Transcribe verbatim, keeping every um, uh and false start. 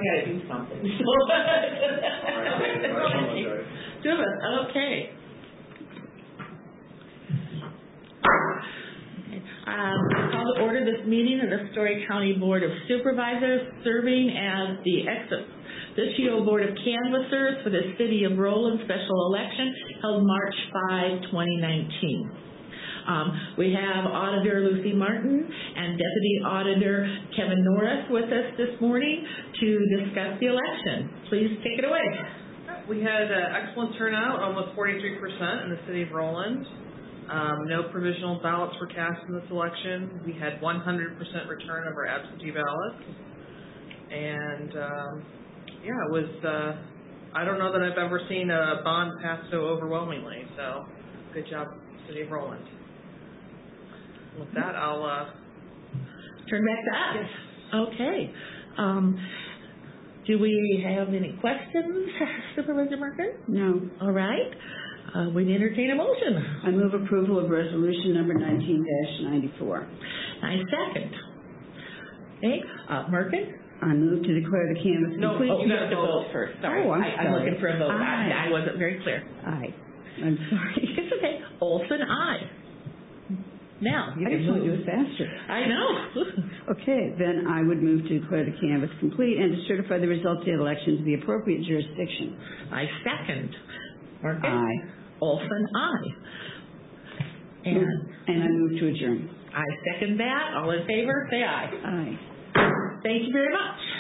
gotta do something. Do it, okay. Um, I call to order this meeting of the Story County Board of Supervisors, serving as the ex officio Board of Canvassers for the City of Roland special election held March fifth, twenty nineteen. Um, we have Auditor Lucy Martin and Deputy Auditor Kevin Norris with us this morning to discuss the election. Please take it away. We had an excellent turnout, almost forty-three percent in the City of Roland. Um, no provisional ballots were cast in this election. We had one hundred percent return of our absentee ballots. And, um, yeah, it was, uh, I don't know that I've ever seen a bond passed so overwhelmingly. So, good job, City of Roland. With that, I'll uh, turn back to us. Yes. Okay. Um, do we have any questions, Supervisor Marker? No. All right. Uh, we'd entertain a motion. I move approval of resolution number nineteen dash ninety-four. I second. Okay. Uh, Merkin? I move to declare the canvass no, complete. No, oh, you have to vote first. Sorry. Oh, I'm I, sorry. I'm looking for a vote. Aye. I, I wasn't very clear. Aye. I'm sorry. It's okay. Olson, aye. Now, you I can just want to move. do it faster. I know. Okay, then I would move to declare the canvass complete and to certify the results of the election to the appropriate jurisdiction. I second. Merkin? Aye. Olson, aye. And, and I move to adjourn. I second that. All in favor, say aye. Aye. Thank you very much.